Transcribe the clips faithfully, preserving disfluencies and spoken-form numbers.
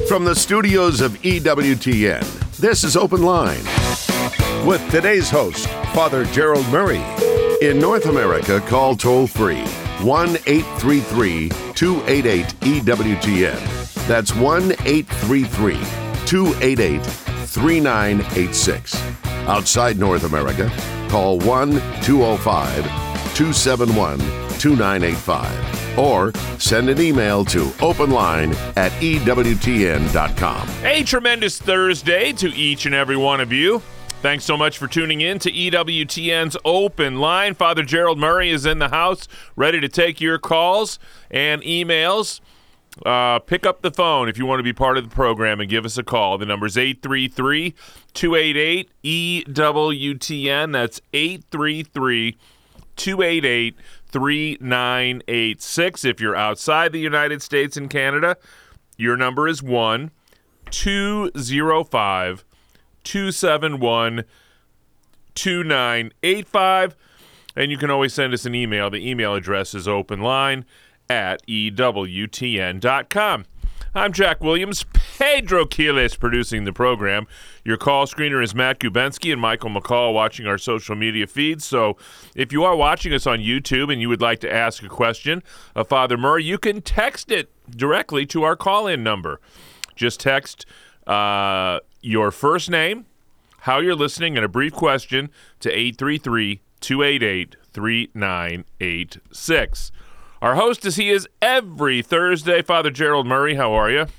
From the studios of E W T N, this is Open Line. With today's host, Father Gerald Murray. In North America, call toll-free one eight three three, two eight eight, E W T N. That's one eight three three, two eight eight, three nine eight six. Outside North America, call one two zero five, two seven one, two nine eight five. Or send an email to openline at E W T N dot com. A tremendous Thursday to each and every one of you. Thanks so much for tuning in to E W T N's Open Line. Father Gerald Murray is in the house, ready to take your calls and emails. Uh, pick up the phone if you want to be part of the program and give us a call. The number is eight three three, two eight eight, E W T N. That's eight three three, two eight eight, three nine eight six. If you're outside the United States and Canada, your number is one two zero five, two seven one, two nine eight five. And you can always send us an email. The email address is openline at E W T N dot com. I'm Jack Williams. Pedro Quiles producing the program. Your call screener is Matt Gubensky and Michael McCall watching our social media feeds. So if you are watching us on YouTube and you would like to ask a question of Father Murray, you can text it directly to our call-in number. Just text uh, your first name, how you're listening, and a brief question to eight three three, two eight eight, three nine eight six. Our host, as he is every Thursday, Father Gerald Murray. How are you?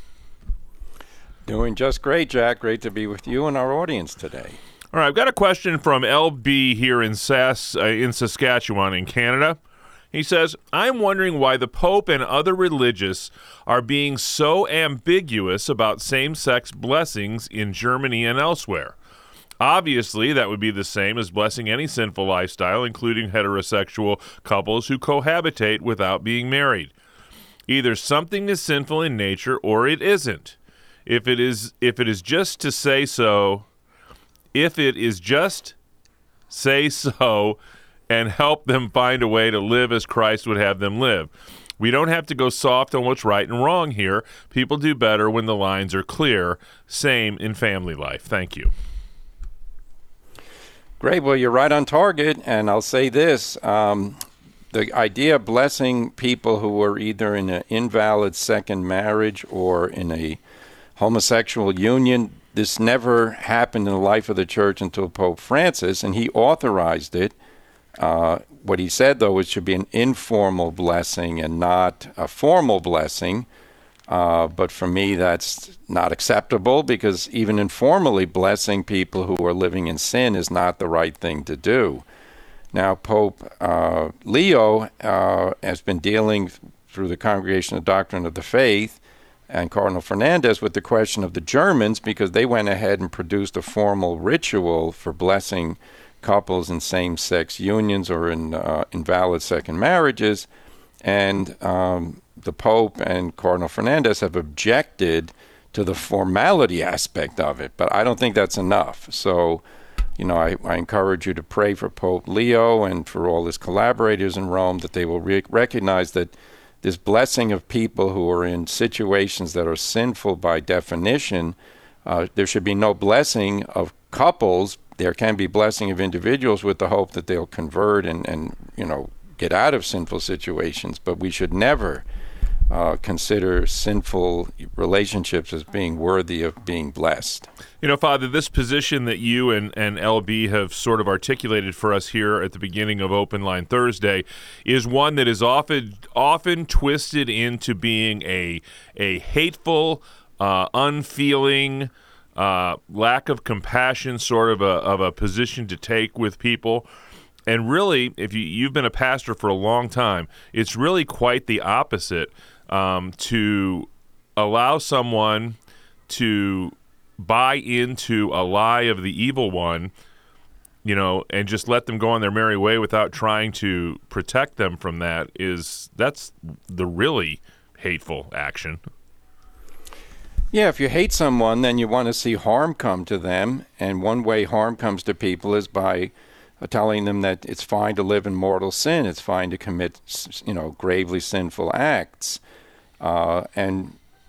Doing just great, Jack. Great to be with you and our audience today. All right, I've got a question from L B here in Sass, uh, in Saskatchewan, in Canada. He says, I'm wondering why the Pope and other religious are being so ambiguous about same-sex blessings in Germany and elsewhere. Obviously, that would be the same as blessing any sinful lifestyle, including heterosexual couples who cohabitate without being married. Either something is sinful in nature or it isn't. If it is, if it is just to say so, if it is just say so and help them find a way to live as Christ would have them live. We don't have to go soft on what's right and wrong here. People do better when the lines are clear. Same in family life. Thank you. Great. Well, you're right on target. And I'll say this. Um, the idea of blessing people who are either in an invalid second marriage or in a homosexual union, this never happened in the life of the church until Pope Francis, and he authorized it. Uh, what he said, though, it should be an informal blessing and not a formal blessing. Uh, but for me, that's not acceptable because even informally blessing people who are living in sin is not the right thing to do. Now, Pope uh, Leo uh, has been dealing through the Congregation of Doctrine of the Faith and Cardinal Fernandez with the question of the Germans because they went ahead and produced a formal ritual for blessing couples in same-sex unions or in uh, invalid second marriages. And um, the Pope and Cardinal Fernandez have objected to the formality aspect of it, but I don't think that's enough. So, you know, I, I encourage you to pray for Pope Leo and for all his collaborators in Rome that they will re- recognize that this blessing of people who are in situations that are sinful by definition, uh, there should be no blessing of couples. There can be blessing of individuals with the hope that they'll convert and, and you know, get out of sinful situations, but we should never uh, consider sinful relationships as being worthy of being blessed. You know, Father, this position that you and, and L B have sort of articulated for us here at the beginning of Open Line Thursday is one that is often often twisted into being a a hateful, uh, unfeeling, uh, lack of compassion sort of a of a position to take with people. And really, if you, you've been a pastor for a long time, it's really quite the opposite, um, to allow someone to buy into a lie of the evil one, you know, and just let them go on their merry way without trying to protect them from that is, that's the really hateful action. Yeah, if you hate someone, then you want to see harm come to them. And one way harm comes to people is by telling them that it's fine to live in mortal sin. It's fine to commit, you know, gravely sinful acts. Uh, and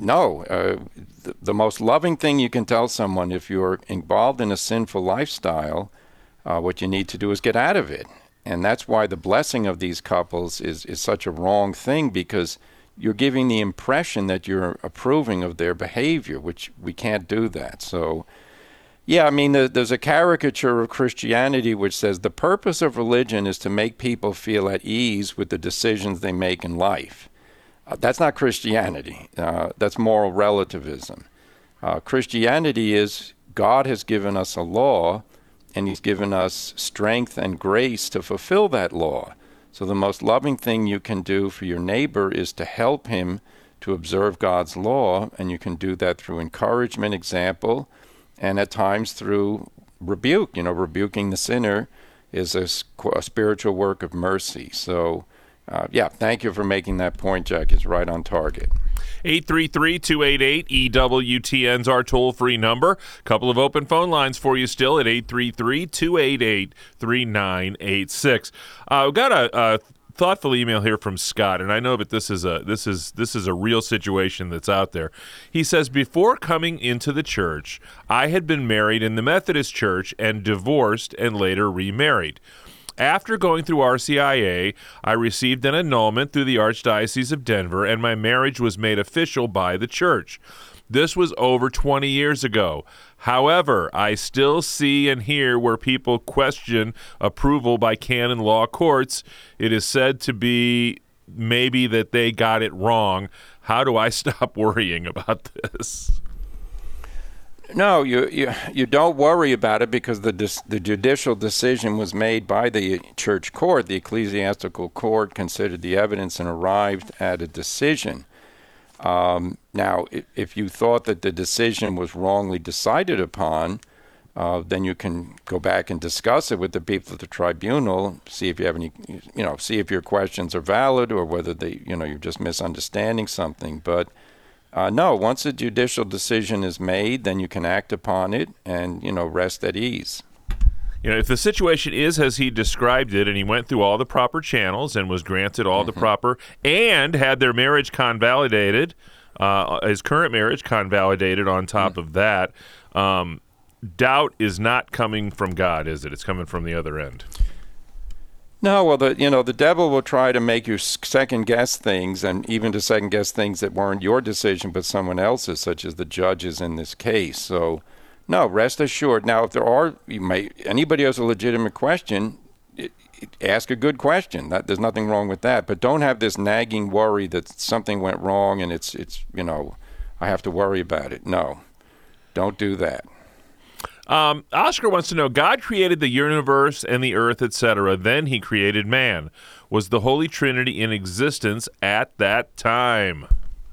no. Uh, the, the most loving thing you can tell someone if you're involved in a sinful lifestyle, uh, what you need to do is get out of it. And that's why the blessing of these couples is, is such a wrong thing, because you're giving the impression that you're approving of their behavior, which we can't do that. So, yeah, I mean, there's a caricature of Christianity which says the purpose of religion is to make people feel at ease with the decisions they make in life. Uh, that's not Christianity. Uh, that's moral relativism. Uh, Christianity is God has given us a law, and he's given us strength and grace to fulfill that law. So the most loving thing you can do for your neighbor is to help him to observe God's law, and you can do that through encouragement, example, and at times through rebuke. You know, rebuking the sinner is a, a spiritual work of mercy. So, uh, yeah, thank you for making that point, Jack. It's right on target. eight three three, two eight eight, E W T N's our toll-free number. A couple of open phone lines for you still at eight three three, two eight eight, three nine eight six. Uh, we've got a, a thoughtful email here from Scott, and I know that this is a this is this is a real situation that's out there. He says, before coming into the church, I had been married in the Methodist Church and divorced and later remarried. After going through R C I A, I received an annulment through the Archdiocese of Denver, and my marriage was made official by the church. This was over twenty years ago. However, I still see and hear where people question approval by canon law courts. It is said to be maybe that they got it wrong. How do I stop worrying about this? No, you, you you don't worry about it, because the the judicial decision was made by the church court. The ecclesiastical court considered the evidence and arrived at a decision. Um, now, if, if you thought that the decision was wrongly decided upon, uh, then you can go back and discuss it with the people at the tribunal. See if you have any, you know, see if your questions are valid or whether they, you know, you're just misunderstanding something. But Uh, no, once a judicial decision is made, then you can act upon it and, you know, rest at ease. You know, if the situation is as he described it, and he went through all the proper channels and was granted all mm-hmm. the proper, and had their marriage convalidated, uh, his current marriage convalidated on top mm-hmm. of that, um, doubt is not coming from God, is it? It's coming from the other end. No, well, the you know the devil will try to make you second guess things, and even to second guess things that weren't your decision but someone else's, such as the judges in this case. So, no, rest assured. Now, if there are, you may anybody has a legitimate question, it, it, ask a good question. That there's nothing wrong with that. But don't have this nagging worry that something went wrong and it's it's you know I have to worry about it. No, don't do that. Um, Oscar wants to know, God created the universe and the earth, et cetera. Then he created man. Was the Holy Trinity in existence at that time?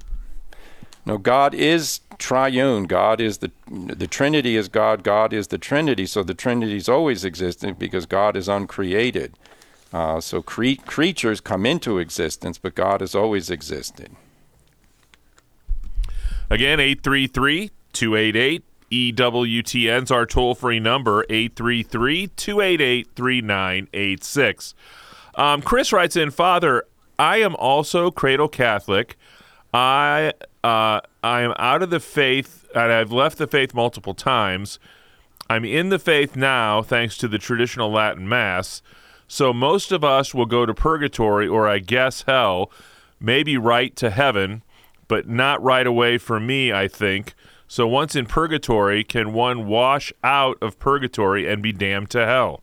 No, God is triune. God is the the Trinity is God. God is the Trinity. So the Trinity is always existent because God is uncreated. Uh, so cre- creatures come into existence, but God has always existed. Again, eight three three, two eight eight, E W T N's our toll-free number, eight three three, two eight eight, three nine eight six. Um, Chris writes in, Father, I am also cradle Catholic. I uh, I am out of the faith, and I've left the faith multiple times. I'm in the faith now, thanks to the traditional Latin Mass. So most of us will go to purgatory, or I guess hell, maybe right to heaven, but not right away for me, I think. So once in purgatory, can one wash out of purgatory and be damned to hell?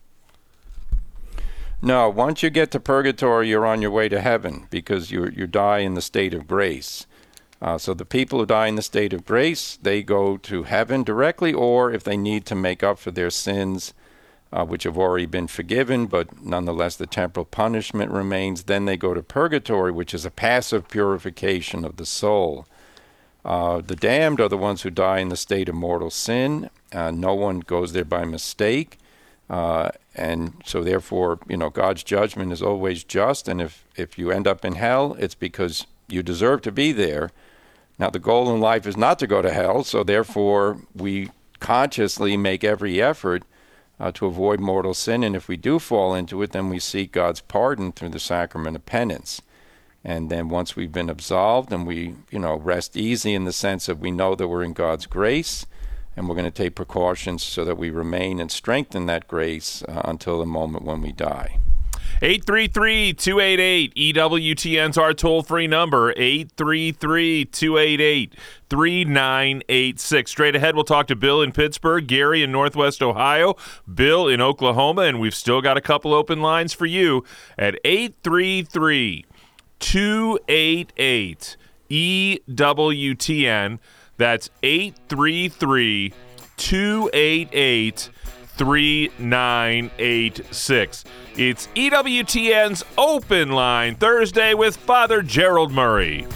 No, once you get to purgatory, you're on your way to heaven because you you die in the state of grace. Uh, so the people who die in the state of grace, they go to heaven directly, or if they need to make up for their sins, uh, which have already been forgiven, but nonetheless the temporal punishment remains, then they go to purgatory, which is a passive purification of the soul. Uh, the damned are the ones who die in the state of mortal sin. Uh, no one goes there by mistake. Uh, and so therefore, you know, God's judgment is always just. And if, if you end up in hell, it's because you deserve to be there. Now, the goal in life is not to go to hell. So therefore, we consciously make every effort uh, to avoid mortal sin. And if we do fall into it, then we seek God's pardon through the sacrament of penance. And then once we've been absolved and we, you know, rest easy in the sense that we know that we're in God's grace, and we're going to take precautions so that we remain and strengthen that grace uh, until the moment when we die. eight three three, two eight eight, E W T N's our toll-free number, eight three three, two eight eight, three nine eight six. Straight ahead, we'll talk to Bill in Pittsburgh, Gary in Northwest Ohio, Bill in Oklahoma, and we've still got a couple open lines for you at eight three three, two eight eight, E W T N. That's eight three three, two eight eight, three nine eight six. It's E W T N's Open Line Thursday with Father Gerald Murray.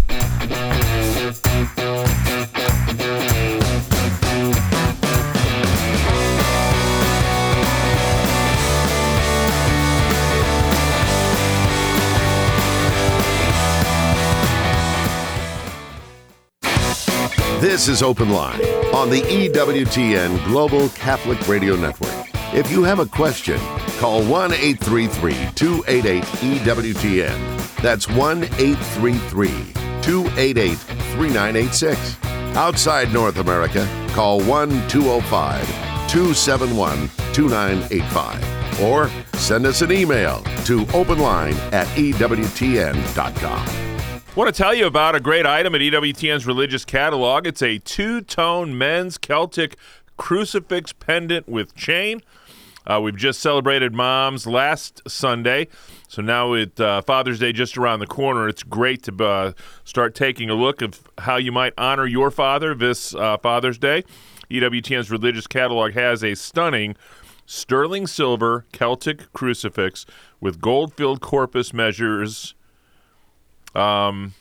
This is Open Line on the E W T N Global Catholic Radio Network. If you have a question, call one eight three three, two eight eight, E W T N. That's one eight three three, two eight eight, three nine eight six. Outside North America, call one two zero five, two seven one, two nine eight five. Or send us an email to openline at E W T N dot com. Want to tell you about a great item at E W T N's Religious Catalog. It's a two-tone men's Celtic crucifix pendant with chain. Uh, we've just celebrated Mom's last Sunday, so now with uh, Father's Day just around the corner, it's great to uh, start taking a look at how you might honor your father this uh, Father's Day. E W T N's Religious Catalog has a stunning sterling silver Celtic crucifix with gold-filled corpus measures. Um,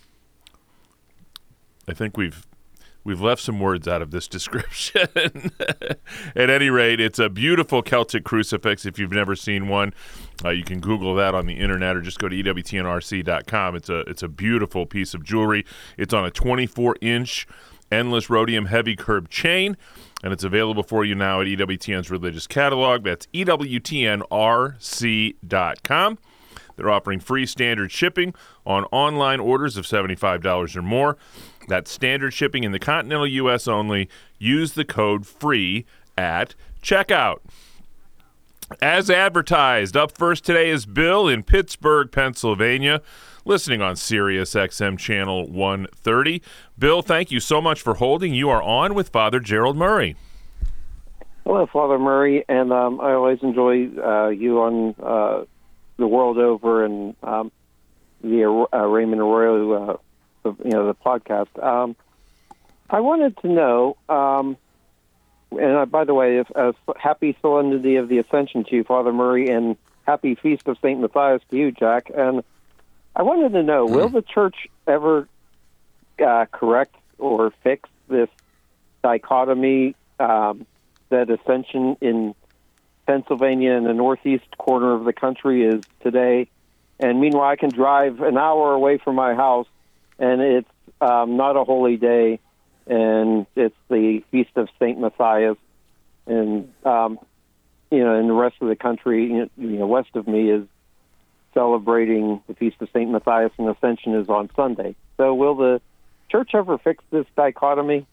I think we've we've left some words out of this description. At any rate, it's a beautiful Celtic crucifix. If you've never seen one, uh, you can Google that on the internet or just go to E W T N R C dot com. It's a it's a beautiful piece of jewelry. It's on a twenty-four inch endless rhodium heavy curved chain, and it's available for you now at E W T N's Religious Catalog. That's E W T N R C dot com. They're offering free standard shipping on online orders of seventy-five dollars or more. That's standard shipping in the continental U S only. Use the code FREE at checkout. As advertised, up first today is Bill in Pittsburgh, Pennsylvania, listening on Sirius X M Channel one thirty. Bill, thank you so much for holding. You are on with Father Gerald Murray. Hello, Father Murray, and um, I always enjoy uh, you on uh, the world over and um, the uh, Raymond Arroyo, uh, the, you know, the podcast. Um, I wanted to know, um, and uh, by the way, if, uh, happy Solemnity of the Ascension to you, Father Murray, and happy Feast of Saint Matthias to you, Jack. And I wanted to know, will the Church ever uh, correct or fix this dichotomy um, that Ascension in Pennsylvania in the northeast corner of the country is today, and meanwhile I can drive an hour away from my house and it's um, not a holy day, and it's the Feast of Saint Matthias, and um, you know, and the rest of the country, you know, west of me is celebrating the Feast of Saint Matthias, and Ascension is on Sunday. So will the Church ever fix this dichotomy?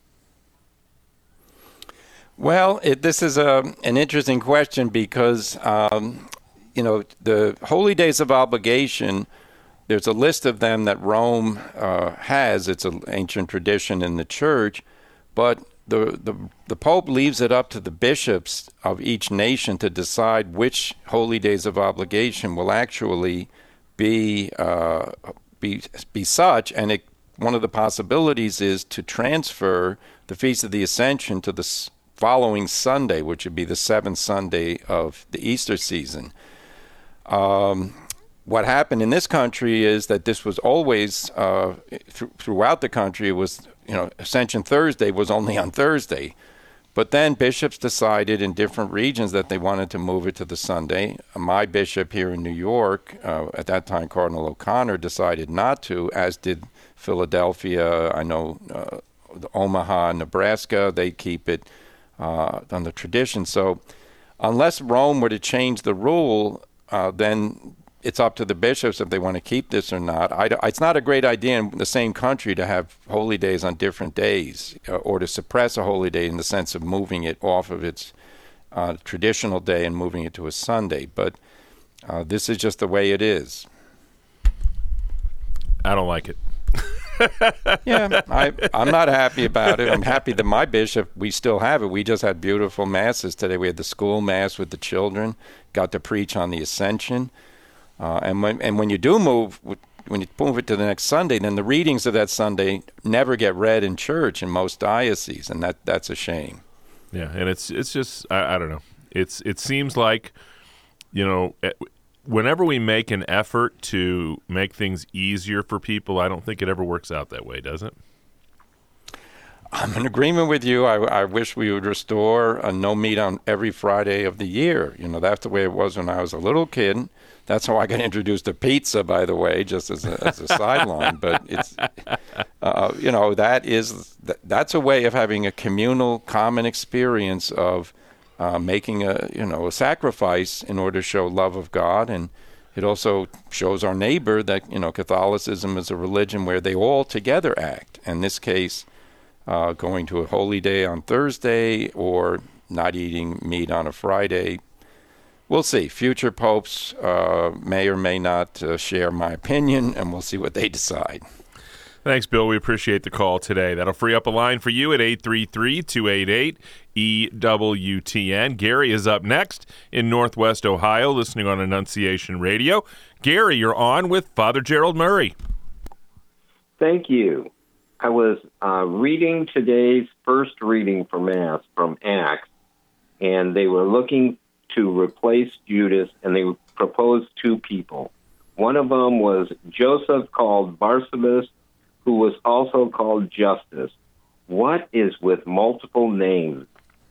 Well, it, this is a, an interesting question because, um, you know, the holy days of obligation, there's a list of them that Rome uh, has. It's an ancient tradition in the Church, but the, the the Pope leaves it up to the bishops of each nation to decide which holy days of obligation will actually be uh, be be such. And it, one of the possibilities is to transfer the Feast of the Ascension to the following Sunday, which would be the seventh Sunday of the Easter season. Um, what happened in this country is that this was always, uh, th- throughout the country, it was, you know, Ascension Thursday was only on Thursday. But then bishops decided in different regions that they wanted to move it to the Sunday. My bishop here in New York, uh, at that time Cardinal O'Connor, decided not to, as did Philadelphia. I know uh, Omaha, Nebraska, they keep it Uh, on the tradition. So unless Rome were to change the rule, uh, then it's up to the bishops if they want to keep this or not. I, it's not a great idea in the same country to have holy days on different days, uh, or to suppress a holy day in the sense of moving it off of its uh, traditional day and moving it to a Sunday. But uh, this is just the way it is. I don't like it. yeah, I, I'm not happy about it. I'm happy that my bishop, we still have it. We just had beautiful masses today. We had the school mass with the children, got to preach on the Ascension. Uh, and when and when you do move, when you move it to the next Sunday, then the readings of that Sunday never get read in church in most dioceses, and that, that's a shame. Yeah, and it's it's just, I, I don't know. It's It seems like, you know, whenever we make an effort to make things easier for people, I don't think it ever works out that way, does it? I'm in agreement with you. I, I wish we would restore a no meat on every Friday of the year. You know, that's the way it was when I was a little kid. That's how I got introduced to pizza, by the way, just as a, as a sideline. But it's, uh, you know, that is that's a way of having a communal, common experience of uh, making a, you know, a sacrifice in order to show love of God. And it also shows our neighbor that, you know, Catholicism is a religion where they all together act. In this case, uh, going to a holy day on Thursday or not eating meat on a Friday. We'll see. Future popes uh, may or may not uh, share my opinion, and we'll see what they decide. Thanks, Bill. We appreciate the call today. That'll free up a line for you at eight three three, two eight eight, E W T N. Gary is up next in Northwest Ohio, listening on Annunciation Radio. Gary, you're on with Father Gerald Murray. Thank you. I was uh, reading today's first reading for Mass from Acts, and they were looking to replace Judas, and they proposed two people. One of them was Joseph, called Barsabas, who was also called Justus. What is with multiple names?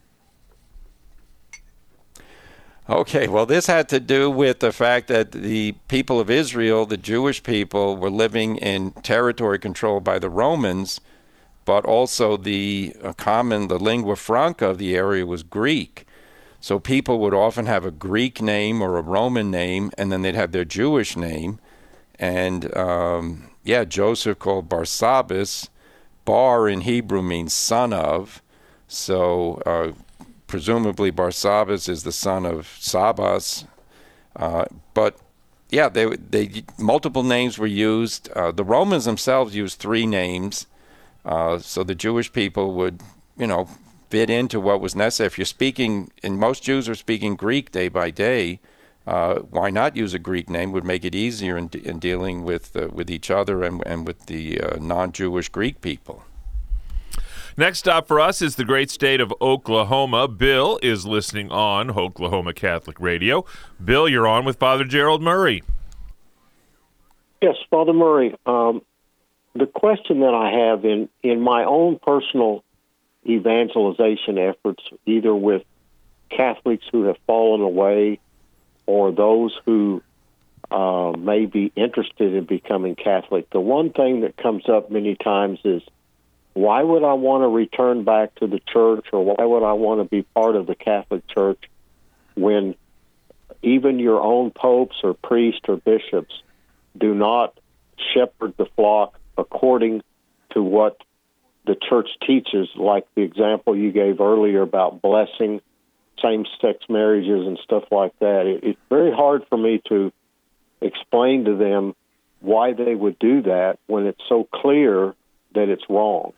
Okay, well, this had to do with the fact that the people of Israel, the Jewish people, were living in territory controlled by the Romans, but also the uh, common, the lingua franca of the area was Greek. So people would often have a Greek name or a Roman name, and then they'd have their Jewish name. And, um, yeah, Joseph called Barsabas. Bar in Hebrew means son of. So uh, presumably Barsabas is the son of Sabas. Uh, but, yeah, they, they multiple names were used. Uh, the Romans themselves used three names. Uh, so the Jewish people would, you know, fit into what was necessary. If you're speaking, and most Jews are speaking Greek day by day, uh, why not use a Greek name? Would make it easier in, in dealing with uh, with each other and, and with the uh, non-Jewish Greek people. Next stop for us is the great state of Oklahoma. Bill is listening on Oklahoma Catholic Radio. Bill, you're on with Father Gerald Murray. Yes, Father Murray. Um, the question that I have in, in my own personal evangelization efforts, either with Catholics who have fallen away or those who uh, may be interested in becoming Catholic, the one thing that comes up many times is, why would I want to return back to the church, or why would I want to be part of the Catholic Church when even your own popes or priests or bishops do not shepherd the flock according to what the church teaches, like the example you gave earlier about blessing same-sex marriages and stuff like that. It, it's very hard for me to explain to them why they would do that when it's so clear that it's wrong.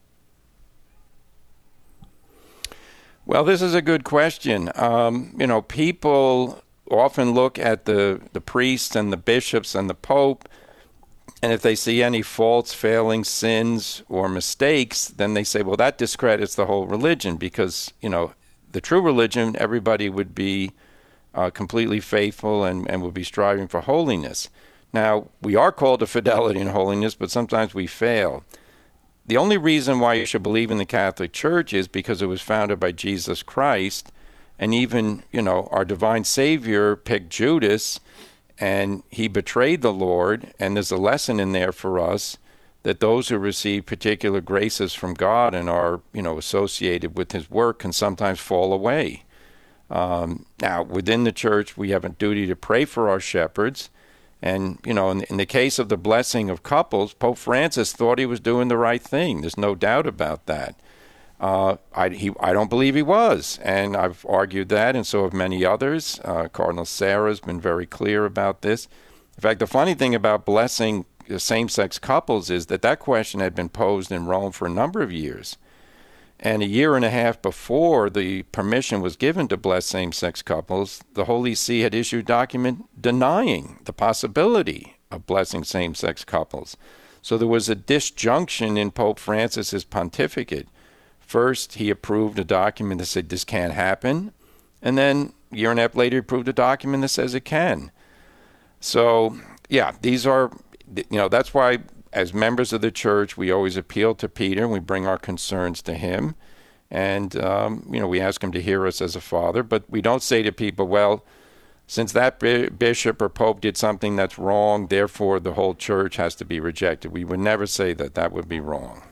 Well, this is a good question. Um, you know, people often look at the, the priests and the bishops and the pope, and if they see any faults, failings, sins, or mistakes, then they say, well, that discredits the whole religion because, you know, the true religion, everybody would be uh, completely faithful and, and would be striving for holiness. Now, we are called to fidelity and holiness, but sometimes we fail. The only reason why you should believe in the Catholic Church is because it was founded by Jesus Christ, and even, you know, our divine Savior picked Judas, and he betrayed the Lord, and there's a lesson in there for us that those who receive particular graces from God and are, you know, associated with his work can sometimes fall away. Um, now, within the church, we have a duty to pray for our shepherds, And, you know, in, in the case of the blessing of couples, Pope Francis thought he was doing the right thing. There's no doubt about that. Uh, I, he, I don't believe he was, and I've argued that, and so have many others. Uh, Cardinal Sarah has been very clear about this. In fact, the funny thing about blessing same-sex couples is that that question had been posed in Rome for a number of years. And a year and a half before the permission was given to bless same-sex couples, the Holy See had issued a document denying the possibility of blessing same-sex couples. So there was a disjunction in Pope Francis's pontificate. First, he approved a document that said this can't happen, and then a year and a half later, he approved a document that says it can. So, yeah, these are, you know, that's why as members of the church, we always appeal to Peter and we bring our concerns to him. And, um, you know, we ask him to hear us as a father, but we don't say to people, well, since that bishop or pope did something that's wrong, therefore the whole church has to be rejected. We would never say that. That would be wrong.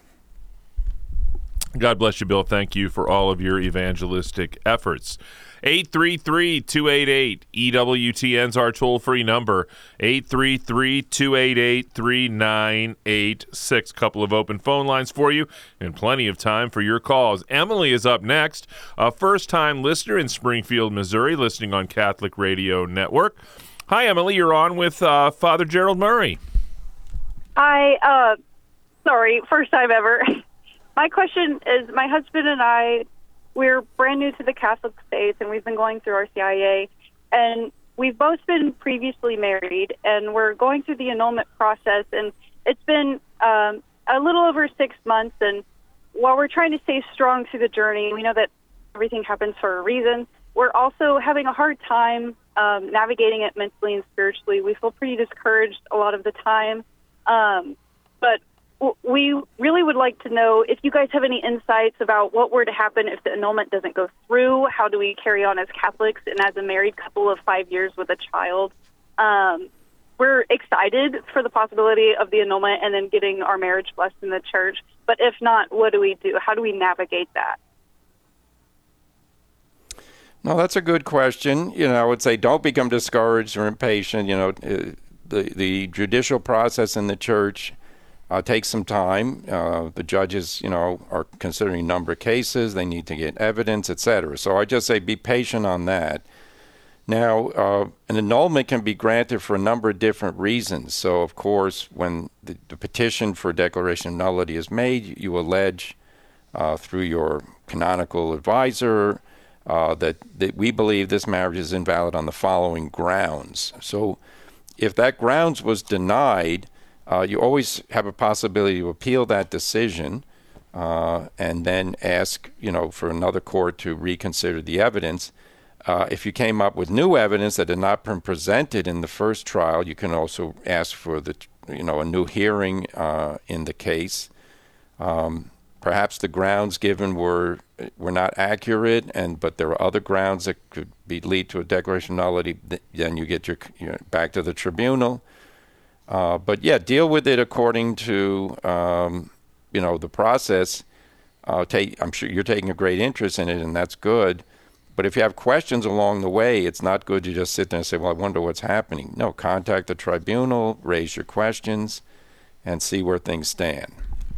God bless you, Bill. Thank you for all of your evangelistic efforts. eight three three, two eight eight, E W T N's our toll-free number, eight three three, two eight eight, three nine eight six. Couple of open phone lines for you and plenty of time for your calls. Emily is up next, a first-time listener in Springfield, Missouri, listening on Catholic Radio Network. Hi, Emily. You're on with uh, Father Gerald Murray. Hi. Uh, sorry, first time ever. My question is, my husband and I, we're brand new to the Catholic faith, and we've been going through our C I A, and we've both been previously married, and we're going through the annulment process, and it's been um, a little over six months, and while we're trying to stay strong through the journey, we know that everything happens for a reason. We're also having a hard time um, navigating it mentally and spiritually. We feel pretty discouraged a lot of the time, um, but we really would like to know if you guys have any insights about what were to happen if the annulment doesn't go through. How do we carry on as Catholics and as a married couple of five years with a child? Um, we're excited for the possibility of the annulment and then getting our marriage blessed in the church. But if not, what do we do? How do we navigate that? No, that's a good question. You know, I would say don't become discouraged or impatient. You know, the the judicial process in the church Uh, take some time. Uh, the judges, you know, are considering a number of cases. They need to get evidence, et cetera. So I just say be patient on that. Now, uh, an annulment can be granted for a number of different reasons. So, of course, when the, the petition for declaration of nullity is made, you allege uh, through your canonical advisor uh, that, that we believe this marriage is invalid on the following grounds. So if that grounds was denied, Uh, you always have a possibility to appeal that decision uh, and then ask, you know, for another court to reconsider the evidence. Uh, if you came up with new evidence that had not been presented in the first trial, you can also ask for the, you know, a new hearing uh, in the case. Um, perhaps the grounds given were were not accurate, and but there are other grounds that could be lead to a declaration of nullity. Then you get your, your back to the tribunal. Uh, but yeah, deal with it according to, um, you know, the process. Uh, take, I'm sure you're taking a great interest in it, and that's good. But if you have questions along the way, it's not good to just sit there and say, well, I wonder what's happening. No, contact the tribunal, raise your questions, and see where things stand.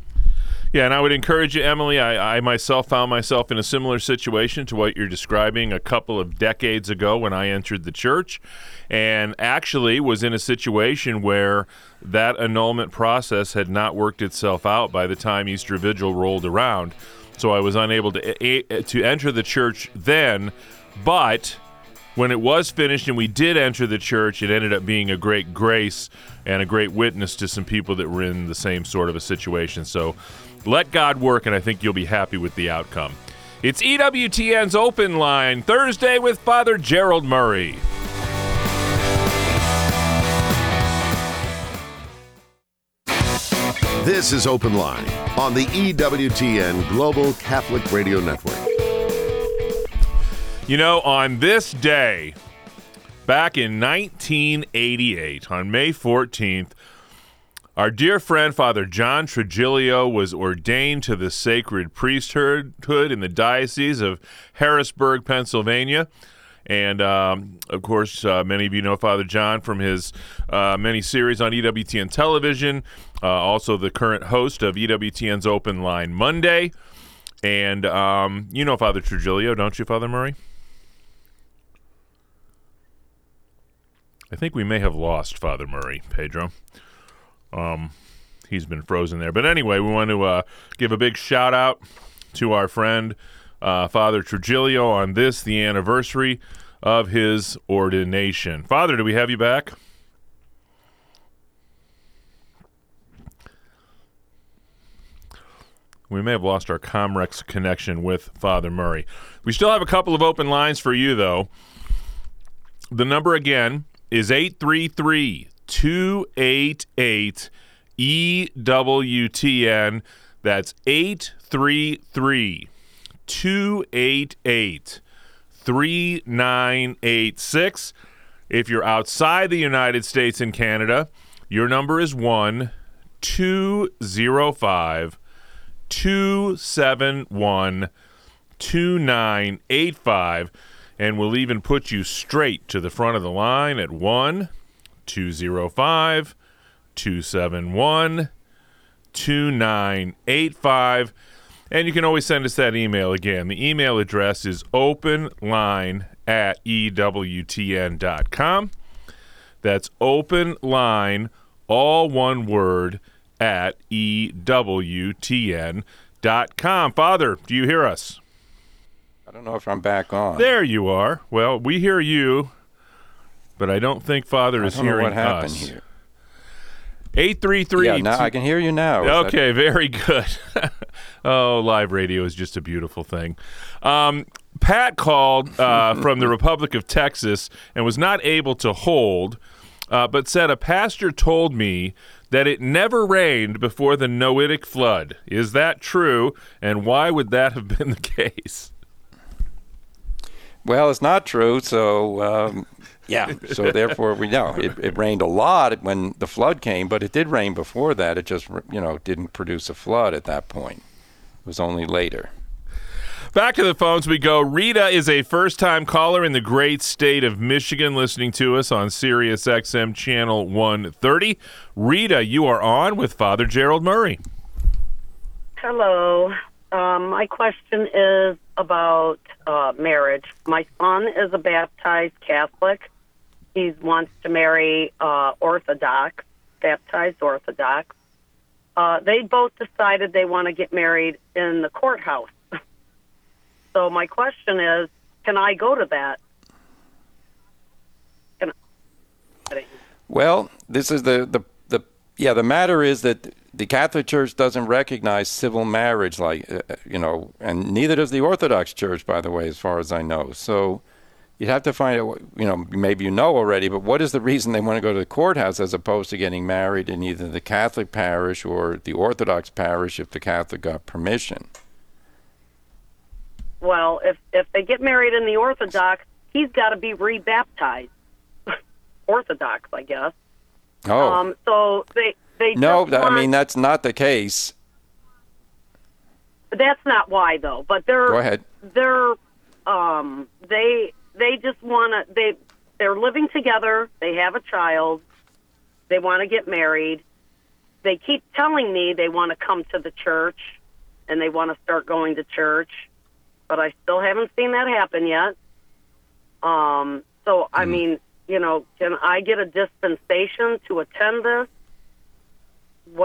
Yeah, and I would encourage you, Emily, I, I myself found myself in a similar situation to what you're describing a couple of decades ago when I entered the church, and actually was in a situation where that annulment process had not worked itself out by the time Easter Vigil rolled around. So I was unable to to enter the church then, but when it was finished and we did enter the church, it ended up being a great grace and a great witness to some people that were in the same sort of a situation. So let God work, and I think you'll be happy with the outcome. It's E W T N's Open Line, Thursday with Father Gerald Murray. This is Open Line on the E W T N Global Catholic Radio Network. You know, on this day, back in nineteen eighty-eight, on May fourteenth, our dear friend Father John Trigilio was ordained to the sacred priesthood in the Diocese of Harrisburg, Pennsylvania. And, um, of course, uh, many of you know Father John from his uh, many series on E W T N television, uh, also the current host of E W T N's Open Line Monday. And um, you know Father Trujillo, don't you, Father Murray? I think we may have lost Father Murray, Pedro. Um, he's been frozen there. But anyway, we want to uh, give a big shout-out to our friend Uh, Father Trujillo on this, the anniversary of his ordination. Father, do we have you back? We may have lost our Comrex connection with Father Murray. We still have a couple of open lines for you, though. The number again is eight three three, two eight eight, E W T N. That's eight three three, two eight eight, three nine eight six. If you're outside the United States and Canada, your number is one two zero five, two seven one, two nine eight five, and we'll even put you straight to the front of the line at one two zero five, two seven one, two nine eight five. And you can always send us that email again. The email address is openline at E W T N dot com. That's openline, all one word, at E W T N dot com. Father, do you hear us? I don't know if I'm back on. There you are. Well, we hear you, but I don't think Father is I don't know hearing what happened us. here. eight three three. Yeah, now I can hear you now. Is Okay, that... very good. Oh, live radio is just a beautiful thing. Um, Pat called uh, from the Republic of Texas and was not able to hold, uh, but said a pastor told me that it never rained before the Noahic flood. Is that true? And why would that have been the case? Well, it's not true, so um, yeah. So therefore, we know it, it rained a lot when the flood came, but it did rain before that. It just, you know, didn't produce a flood at that point. It was only later. Back to the phones we go. Rita is a first-time caller in the great state of Michigan, listening to us on Sirius X M Channel one thirty. Rita, you are on with Father Gerald Murray. Hello. Um, my question is about uh, marriage. My son is a baptized Catholic. He wants to marry uh, Orthodox, baptized Orthodox. Uh, they both decided they want to get married in the courthouse. So my question is, can I go to that? Can I? Well, this is the, the, the yeah, the matter is that the Catholic Church doesn't recognize civil marriage, like, uh, you know, and neither does the Orthodox Church, by the way, as far as I know. So you'd have to find out, you know, maybe you know already, but what is the reason they want to go to the courthouse as opposed to getting married in either the Catholic parish or the Orthodox parish if the Catholic got permission? Well, if, if they get married in the Orthodox, he's got to be rebaptized. Orthodox, I guess. Oh. Um, so they... They no, want, I mean, that's not the case. That's not why, though. But they're Go ahead. They're um, they they just want to they they're living together. They have a child. They want to get married. They keep telling me they want to come to the church and they want to start going to church, but I still haven't seen that happen yet. Um, so I mm. mean, you know, can I get a dispensation to attend this? What?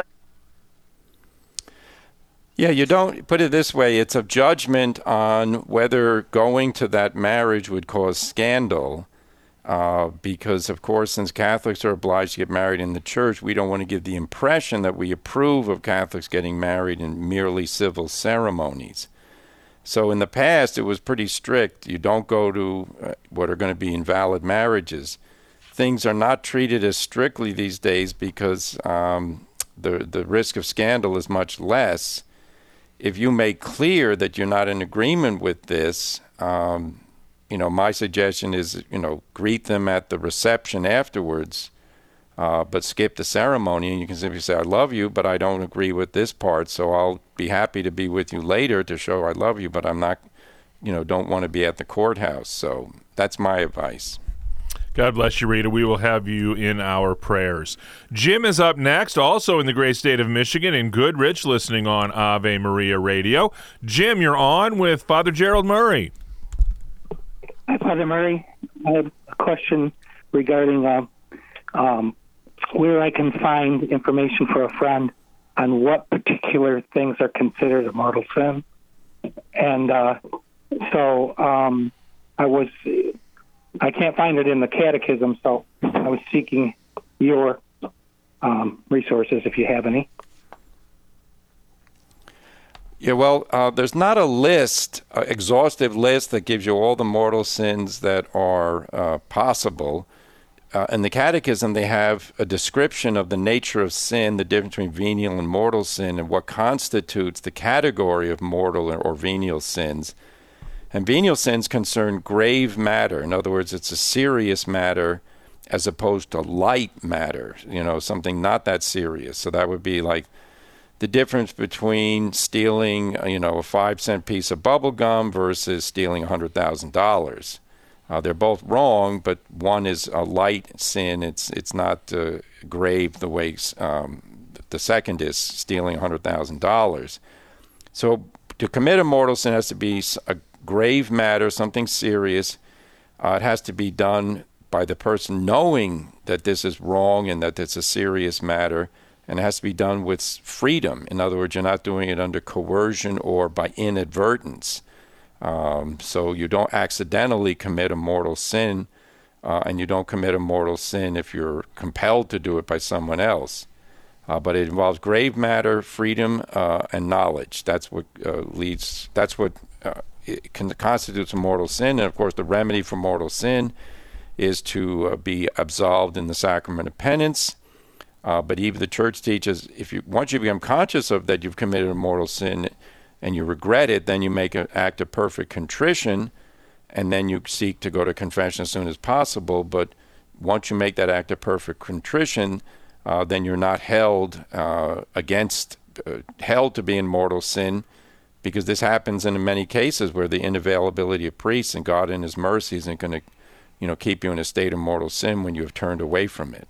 Yeah, you don't put it this way. It's a judgment on whether going to that marriage would cause scandal. Uh, because, of course, since Catholics are obliged to get married in the church, we don't want to give the impression that we approve of Catholics getting married in merely civil ceremonies. So in the past, it was pretty strict. You don't go to uh, what are going to be invalid marriages. Things are not treated as strictly these days because um, the the risk of scandal is much less. If you make clear that you're not in agreement with this, um, you know, my suggestion is, you know, greet them at the reception afterwards, uh, but skip the ceremony, and you can simply say, I love you, but I don't agree with this part, so I'll be happy to be with you later to show I love you, but I'm not you know, don't want to be at the courthouse. So that's my advice. God bless you, Rita. We will have you in our prayers. Jim is up next, also in the great state of Michigan, in Goodrich, listening on Ave Maria Radio. Jim, you're on with Father Gerald Murray. Hi, Father Murray. I have a question regarding uh, um, where I can find information for a friend on what particular things are considered a mortal sin. And uh, so um, I was... I can't find it in the catechism, so I was seeking your um, resources if you have any. Yeah, well, uh, there's not a list, an exhaustive list that gives you all the mortal sins that are uh, possible. Uh, in the catechism, they have a description of the nature of sin, the difference between venial and mortal sin, and what constitutes the category of mortal or venial sins. And venial sins concern grave matter. In other words, it's a serious matter as opposed to light matter, you know, something not that serious. So that would be like the difference between stealing, you know, a five cent piece of bubble gum versus stealing one hundred thousand dollars. Uh, they're both wrong, but one is a light sin. It's it's not uh, grave the way um, the second is stealing one hundred thousand dollars. So to commit a mortal sin has to be a grave matter, something serious. Uh, it has to be done by the person knowing that this is wrong and that it's a serious matter, and it has to be done with freedom. In other words, you're not doing it under coercion or by inadvertence. Um, so you don't accidentally commit a mortal sin, uh, and you don't commit a mortal sin if you're compelled to do it by someone else. Uh, but it involves grave matter, freedom, uh, and knowledge. That's what uh, leads. That's what uh, it can, constitutes a mortal sin. And of course, the remedy for mortal sin is to uh, be absolved in the sacrament of penance. Uh, but even the church teaches, if you once you become conscious of that you've committed a mortal sin, and you regret it, then you make an act of perfect contrition, and then you seek to go to confession as soon as possible. But once you make that act of perfect contrition, uh, then you're not held uh, against, uh, held to be in mortal sin, because this happens in many cases where the inavailability of priests and God in His mercy isn't going to, you know, keep you in a state of mortal sin when you have turned away from it.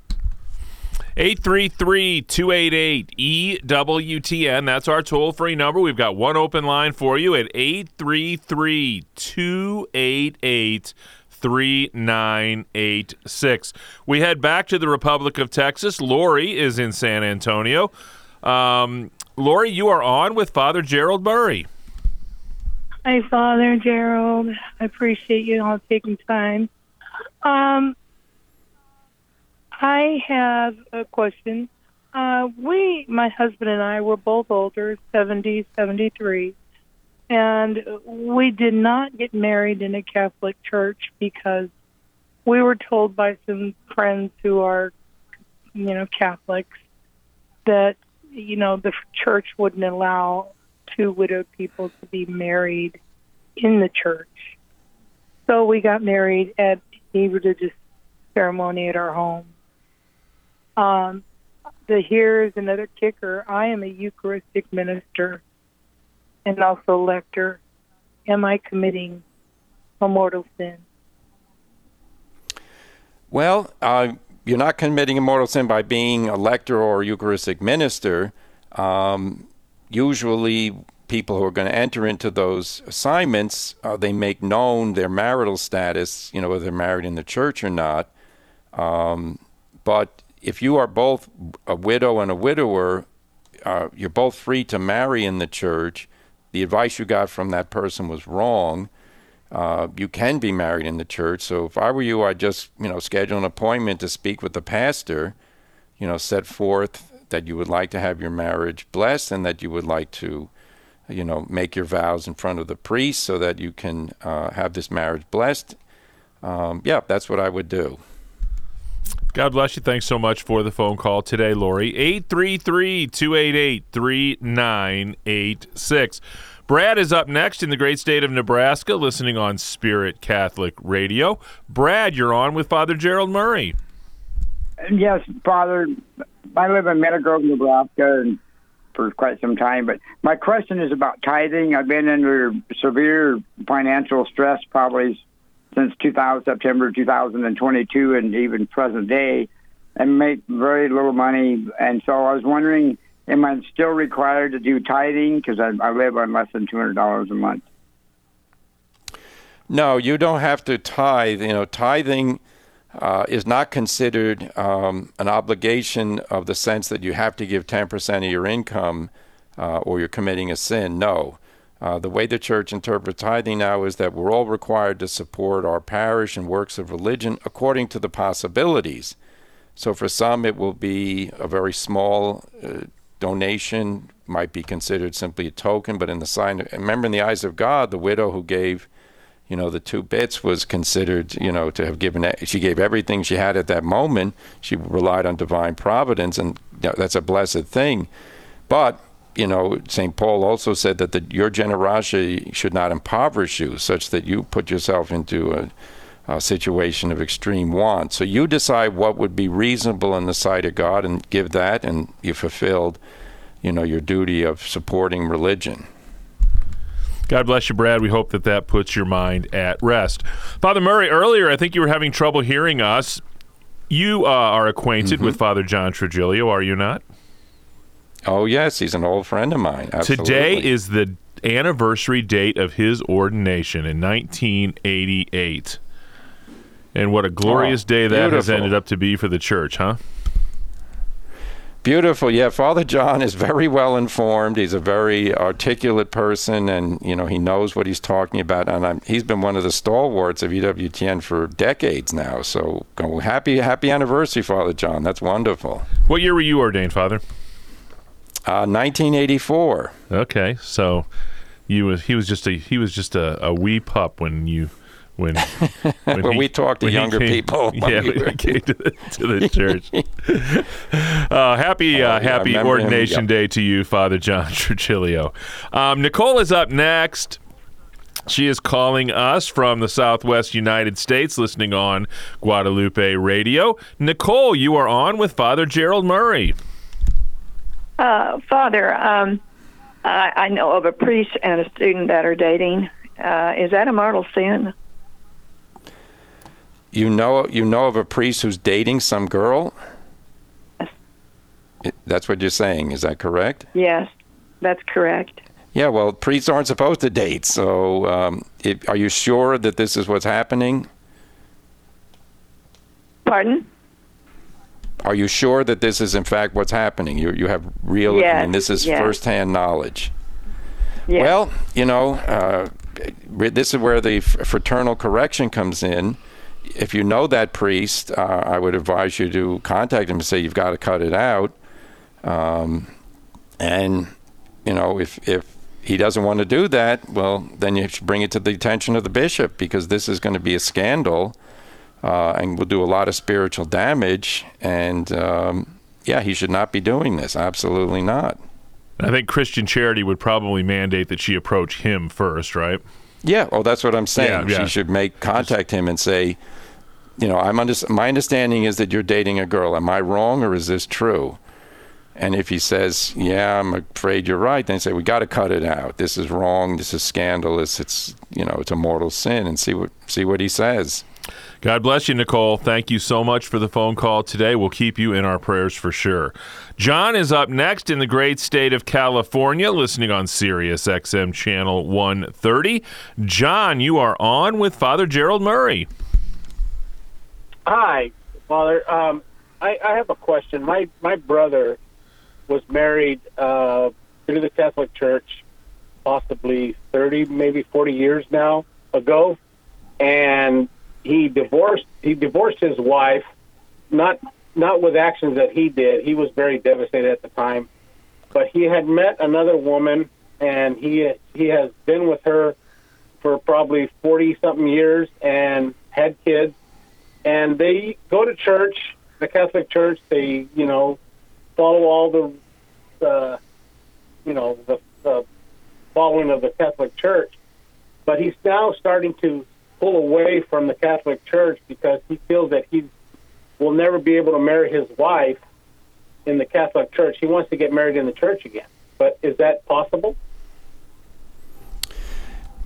eight three three, two eight eight, E W T N. That's our toll-free number. We've got one open line for you at eight three three, two eight eight, three nine eight six. We head back to the Republic of Texas. Lori is in San Antonio. Um, Lori, you are on with Father Gerald Murray. Hi, Father Gerald. I appreciate you all taking time. Um, I have a question. Uh, we, my husband and I, were both older, seventy, seventy-three, and we did not get married in a Catholic church because we were told by some friends who are, you know, Catholics that, you know, the church wouldn't allow two widowed people to be married in the church. So we got married at a religious ceremony at our home. Um, the here is another kicker. I am a Eucharistic minister and also lector. Am I committing a mortal sin? Well, uh, you're not committing a mortal sin by being a lector or a Eucharistic minister. Um, usually people who are going to enter into those assignments, uh, they make known their marital status, you know, whether they're married in the church or not. Um, but if you are both a widow and a widower, uh, you're both free to marry in the church. The advice you got from that person was wrong. Uh, you can be married in the church. So if I were you, I'd just, you know, schedule an appointment to speak with the pastor, you know, set forth that you would like to have your marriage blessed and that you would like to, you know, make your vows in front of the priest so that you can uh, have this marriage blessed. Um, yeah, that's what I would do. God bless you. Thanks so much for the phone call today, Lori. eight three three, two eight eight, three nine eight six. Brad is up next in the great state of Nebraska, listening on Spirit Catholic Radio. Brad, you're on with Father Gerald Murray. Yes, Father. I live in Meadow Grove, Nebraska, and for quite some time. But my question is about tithing. I've been under severe financial stress probably since two thousand, September two thousand twenty-two and even present day, and make very little money. And so I was wondering, am I still required to do tithing? Because I, I live on less than two hundred dollars a month. No, you don't have to tithe. You know, tithing uh, is not considered um, an obligation of the sense that you have to give ten percent of your income uh, or you're committing a sin. No. Uh, the way the church interprets tithing now is that we're all required to support our parish and works of religion according to the possibilities. So for some, it will be a very small uh, donation, might be considered simply a token, but in the sign, of, remember in the eyes of God, the widow who gave you know, the two bits was considered, you know, to have given, she gave everything she had at that moment. She relied on divine providence, and that's a blessed thing. But, you know, Saint Paul also said that the, your generosity should not impoverish you, such that you put yourself into a, a situation of extreme want. So you decide what would be reasonable in the sight of God and give that, and you fulfilled, you know, your duty of supporting religion. God bless you, Brad. We hope that that puts your mind at rest. Father Murray, earlier I think you were having trouble hearing us. You uh, are acquainted mm-hmm. with Father John Trigilio, are you not? Oh, yes. He's an old friend of mine. Absolutely. Today is the anniversary date of his ordination in nineteen eighty-eight. And what a glorious oh, day that beautiful. has ended up to be for the church, huh? Beautiful. Yeah, Father John is very well informed. He's a very articulate person, and you know he knows what he's talking about. And I'm, he's been one of the stalwarts of E W T N for decades now. So oh, happy, happy anniversary, Father John. That's wonderful. What year were you ordained, Father? Uh, nineteen eighty-four. Okay, so you was he was just a he was just a, a wee pup when you. When, when well, he, we talk to younger came, people. Yeah, we when he came to the, to the church. uh, happy uh, oh, yeah, happy ordination yep. day to you, Father John Trigilio. Um, Nicole is up next. She is calling us from the Southwest United States, listening on Guadalupe Radio. Nicole, you are on with Father Gerald Murray. Uh, Father, um, I, I know of a priest and a student that are dating. Uh, is that a mortal sin? You know, you know of a priest who's dating some girl? Yes. That's what you're saying. Is that correct? Yes, that's correct. Yeah, well, priests aren't supposed to date. So um, it, are you sure that this is what's happening? Pardon? Are you sure that this is, in fact, what's happening? You you have real, yes, I mean, this is yes. firsthand knowledge. Yes. Well, you know, uh, this is where the fraternal correction comes in. If you know that priest, uh, I would advise you to contact him and say you've got to cut it out. Um, and, you know, if, if he doesn't want to do that, well, then you should bring it to the attention of the bishop, because this is going to be a scandal uh, and will do a lot of spiritual damage. And, um, yeah, he should not be doing this. Absolutely not. I think Christian Charity would probably mandate that she approach him first, right? Yeah, well, that's what I'm saying. Yeah, yeah. She should make contact him and say, you know, I'm under, my understanding is that you're dating a girl. Am I wrong, or is this true? And if he says, yeah, I'm afraid you're right, then say, we got to cut it out. This is wrong. This is scandalous. It's, you know, it's a mortal sin, and see what see what he says. God bless you, Nicole. Thank you so much for the phone call today. We'll keep you in our prayers for sure. John is up next in the great state of California, listening on Sirius X M channel one thirty. John, you are on with Father Gerald Murray. Hi, Father. Um, I, I have a question. My my brother was married uh, through the Catholic Church possibly thirty, maybe forty years now ago, and he divorced he divorced his wife, not not with actions that he did. He was very devastated at the time, but he had met another woman, and he he has been with her for probably forty something years and had kids. And they go to church, the Catholic Church. They, you know, follow all the, uh, you know, the uh, following of the Catholic Church. But he's now starting to pull away from the Catholic Church because he feels that he will never be able to marry his wife in the Catholic Church. He wants to get married in the church again. But is that possible?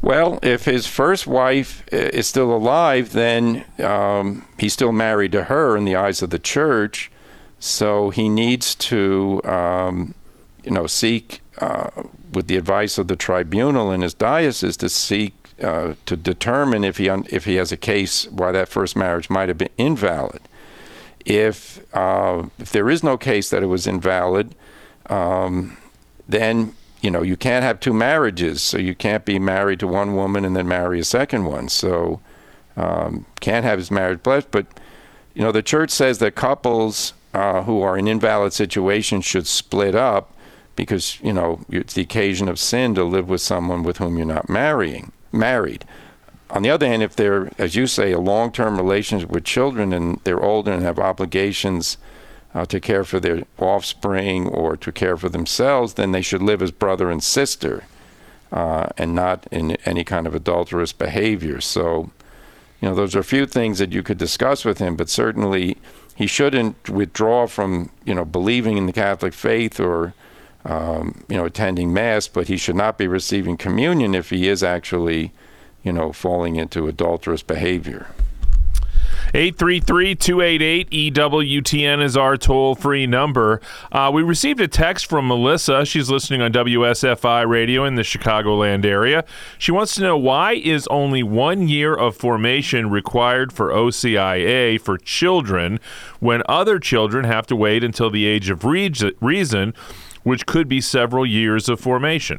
Well, if his first wife is still alive, then um, he's still married to her in the eyes of the church. So he needs to, um, you know, seek, uh, with the advice of the tribunal in his diocese, to seek uh, to determine if he un- if he has a case why that first marriage might have been invalid. If uh, if there is no case that it was invalid, um, then you know, you can't have two marriages, so you can't be married to one woman and then marry a second one. So um, can't have his marriage blessed. But, you know, the church says that couples uh, who are in invalid situations should split up because, you know, it's the occasion of sin to live with someone with whom you're not marrying, married. On the other hand, if they're, as you say, a long-term relationship with children and they're older and have obligations Uh, to care for their offspring or to care for themselves, then they should live as brother and sister uh, and not in any kind of adulterous behavior. So, you know, those are a few things that you could discuss with him, but certainly he shouldn't withdraw from, you know, believing in the Catholic faith or, um, you know, attending Mass, but he should not be receiving communion if he is actually, you know, falling into adulterous behavior. eight three three, two eight eight, E W T N is our toll-free number. Uh, we received a text from Melissa. She's listening on W S F I radio in the Chicagoland area. She wants to know, why is only one year of formation required for O C I A for children when other children have to wait until the age of reason, which could be several years of formation?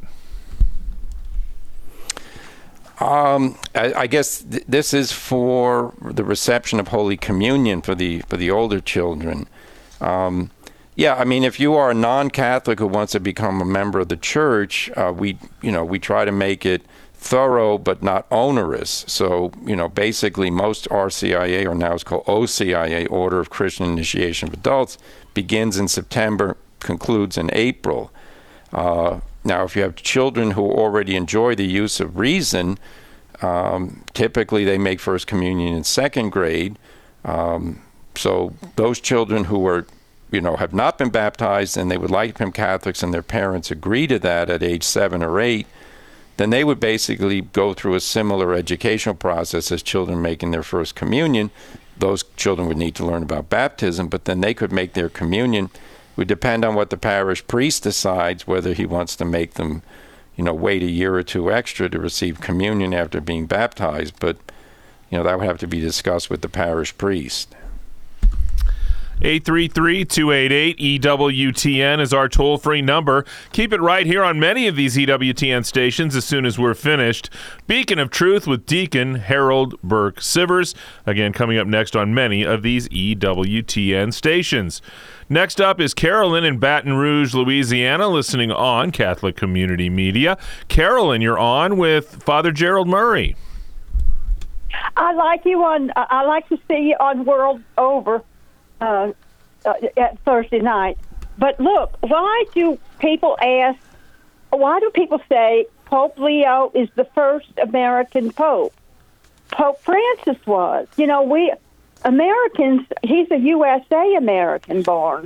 Um, I, I guess th- this is for the reception of Holy Communion for the for the older children. Um, yeah, I mean, if you are a non-Catholic who wants to become a member of the church, uh, we you know we try to make it thorough but not onerous. So you know, basically, most R C I A, or now it's called O C I A, Order of Christian Initiation of Adults, begins in September, concludes in April. Uh, Now, if you have children who already enjoy the use of reason, um, typically they make First Communion in second grade. Um, so those children who are, you know, have not been baptized and they would like to become Catholics and their parents agree to that at age seven or eight, then they would basically go through a similar educational process as children making their First Communion. Those children would need to learn about baptism, but then they could make their communion. It would depend on what the parish priest decides, whether he wants to make them, you know, wait a year or two extra to receive communion after being baptized. But, you know, that would have to be discussed with the parish priest. eight three three, two eight eight, E W T N is our toll-free number. Keep it right here on many of these E W T N stations as soon as we're finished. Beacon of Truth with Deacon Harold Burke Sivers. Again, coming up next on many of these E W T N stations. Next up is Carolyn in Baton Rouge, Louisiana, listening on Catholic Community Media. Carolyn, you're on with Father Gerald Murray. I like you on. I like to see you on World Over uh, uh, at Thursday night. But look, why do people ask? Why do people say Pope Leo is the first American pope? Pope Francis was. You know, we Americans. He's a U S A American born.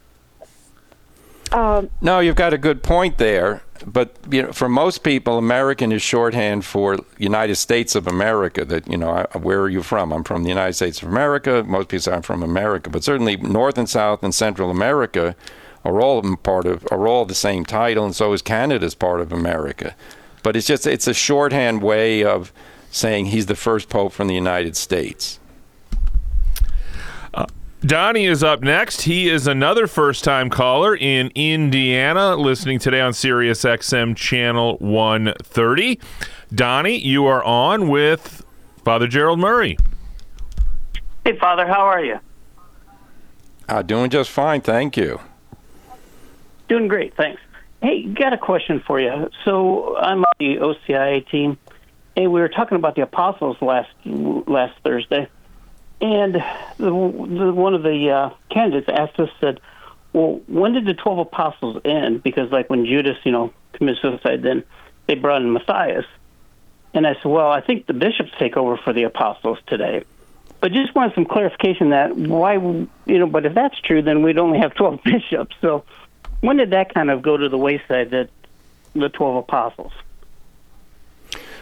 Um, no, you've got a good point there. But you know, for most people, American is shorthand for United States of America. That, you know, I, where are you from? I'm from the United States of America. Most people say I'm from America. But certainly North and South and Central America are all part of are all the same title, and so is Canada's part of America. But it's just it's a shorthand way of saying he's the first pope from the United States. Uh, Donnie is up next. He is another first-time caller in Indiana, listening today on Sirius X M Channel one thirty. Donnie, you are on with Father Gerald Murray. Hey, Father, how are you? Uh, doing just fine, thank you. Doing great, thanks. Hey, got a question for you. So I'm on the O C I A team, and we were talking about the apostles last last Thursday. And the, the, one of the uh, candidates asked us, said, well, when did the twelve apostles end? Because, like, when Judas, you know, committed suicide, then they brought in Matthias. And I said, well, I think the bishops take over for the apostles today. But just wanted some clarification that why, you know, but if that's true, then we'd only have twelve bishops. So when did that kind of go to the wayside, that the twelve apostles?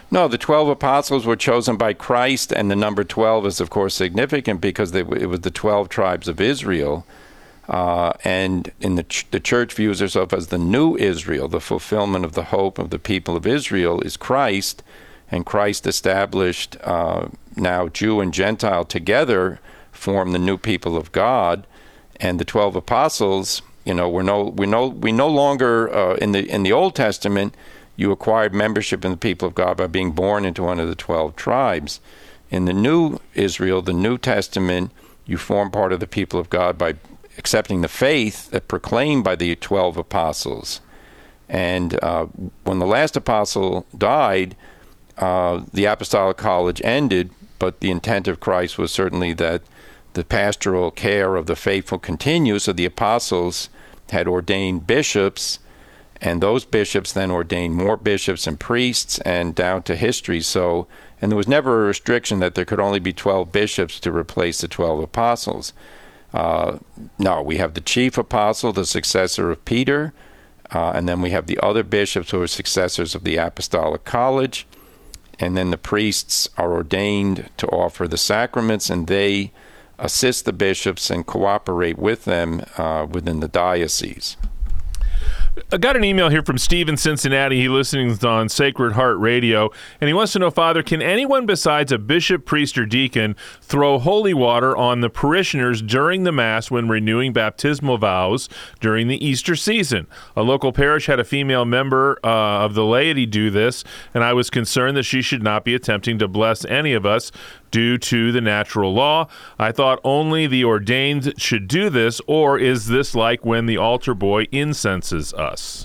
No, the twelve apostles were chosen by Christ, and the number twelve is, of course, significant because they, it was the twelve tribes of Israel. Uh, and in the, ch- the church views herself as the new Israel. The fulfillment of the hope of the people of Israel is Christ, and Christ established uh, now Jew and Gentile together form the new people of God. And the twelve apostles, you know, we're no, we no, we no longer uh, in the in the Old Testament. You acquired membership in the people of God by being born into one of the twelve tribes. In the new Israel, the New Testament, you form part of the people of God by accepting the faith that proclaimed by the twelve apostles. And uh, when the last apostle died, uh, the apostolic college ended, but the intent of Christ was certainly that the pastoral care of the faithful continues. So the apostles had ordained bishops, and those bishops then ordained more bishops and priests, and down to history. So, and there was never a restriction that there could only be twelve bishops to replace the twelve apostles. Uh, no, we have the chief apostle, the successor of Peter, uh, and then we have the other bishops who are successors of the apostolic college, and then the priests are ordained to offer the sacraments, and they assist the bishops and cooperate with them uh, within the diocese. I got an email here from Steve in Cincinnati. He listens on Sacred Heart Radio, and he wants to know, Father, can anyone besides a bishop, priest, or deacon throw holy water on the parishioners during the Mass when renewing baptismal vows during the Easter season? A local parish had a female member uh, of the laity do this, and I was concerned that she should not be attempting to bless any of us due to the natural law. I thought only the ordained should do this, or is this like when the altar boy incenses us?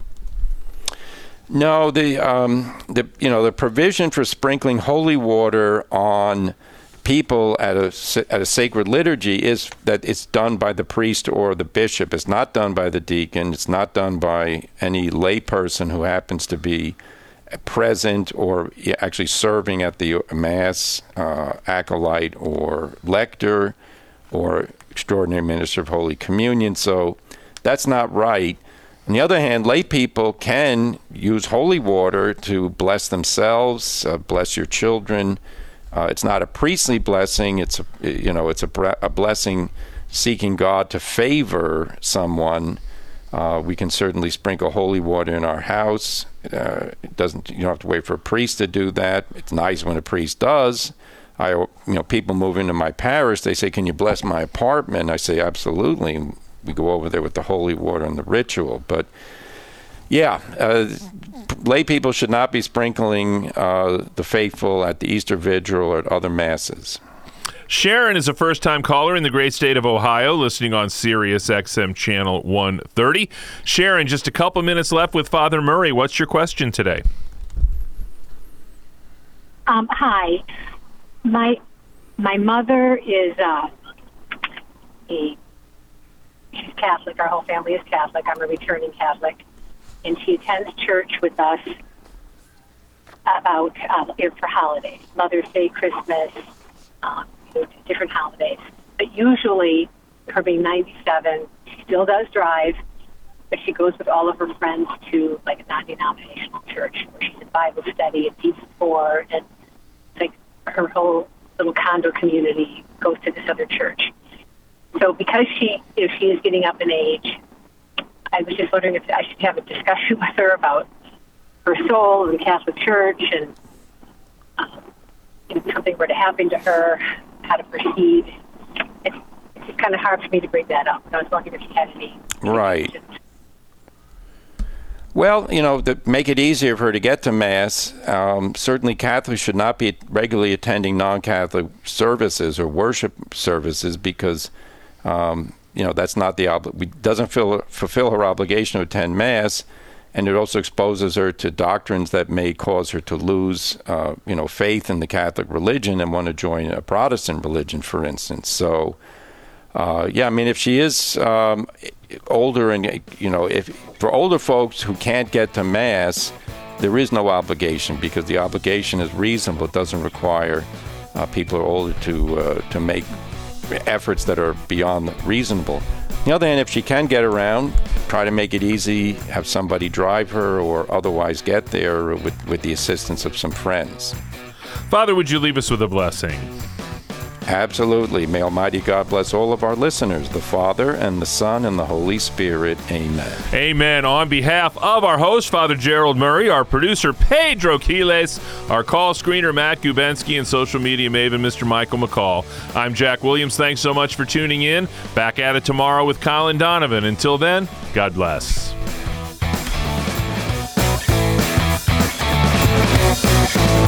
No, the um, the you know the provision for sprinkling holy water on people at a at a sacred liturgy is that it's done by the priest or the bishop. It's not done by the deacon. It's not done by any lay person who happens to be present or actually serving at the Mass, uh, acolyte or lector or extraordinary minister of Holy Communion. So that's not right. On the other hand, lay people can use holy water to bless themselves, uh, bless your children. Uh, it's not a priestly blessing. It's a, you know, it's a, a blessing seeking God to favor someone. Uh, we can certainly sprinkle holy water in our house. Uh, it doesn't. You don't have to wait for a priest to do that. It's nice when a priest does. I, you know, people move into my parish. They say, "Can you bless my apartment?" I say, "Absolutely." We go over there with the holy water and the ritual. But yeah, uh, lay people should not be sprinkling uh, the faithful at the Easter Vigil or at other masses. Sharon is a first-time caller in the great state of Ohio, listening on Sirius X M Channel one thirty. Sharon, just a couple minutes left with Father Murray. What's your question today? Um, hi. My my mother is uh, a she's Catholic. Our whole family is Catholic. I'm a returning Catholic. And she attends church with us about uh, for holidays, Mother's Day, Christmas, um, different holidays. But usually, her being ninety-seven, she still does drive, but she goes with all of her friends to like a non-denominational church where she's in Bible study and Peace Four, and like her whole little condo community goes to this other church. So because she, if she is getting up in age, I was just wondering if I should have a discussion with her about her soul and the Catholic Church, and um, if something were to happen to her, how to proceed. It's, it's just kind of hard for me to bring that up. I was wondering if you had any. Right. Well, you know, to make it easier for her to get to Mass, um, certainly Catholics should not be regularly attending non-Catholic services or worship services because, um, you know, that's not the obli- doesn't fill, fulfill her obligation to attend Mass, and it also exposes her to doctrines that may cause her to lose, uh, you know, faith in the Catholic religion and want to join a Protestant religion, for instance. So, uh, yeah, I mean, if she is um, older and, you know, if for older folks who can't get to Mass, there is no obligation because the obligation is reasonable. It doesn't require uh, people who are older to uh, to make efforts that are beyond reasonable. On the other hand, if she can get around, try to make it easy, have somebody drive her or otherwise get there with, with the assistance of some friends. Father, would you leave us with a blessing? Absolutely. May Almighty God bless all of our listeners, the Father and the Son and the Holy Spirit. Amen. Amen. On behalf of our host, Father Gerald Murray, our producer, Pedro Quiles, our call screener, Matt Gubensky, and social media maven, Mister Michael McCall, I'm Jack Williams. Thanks so much for tuning in. Back at it tomorrow with Colin Donovan. Until then, God bless.